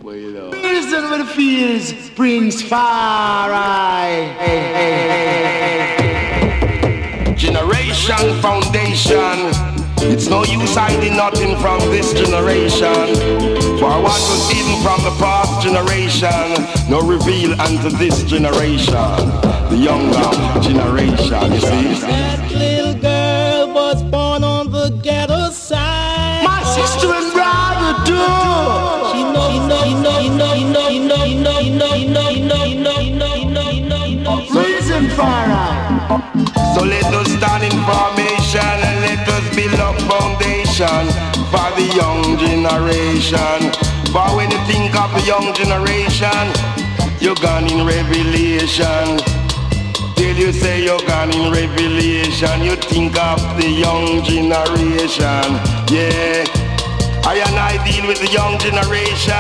Reason with the fears brings far Generation foundation. It's no use hiding nothing from this generation. For what was hidden from the past generation, no reveal unto this generation. The younger generation, you see. That little girl was born on the ghetto side. My sister and brother too. Reason far So let us stand in formation and let us build up foundation for the young generation. For when you think of the young generation, you're gone in revelation. Till you say you're gone in revelation, you think of the young generation. Yeah, I and I deal with the young generation.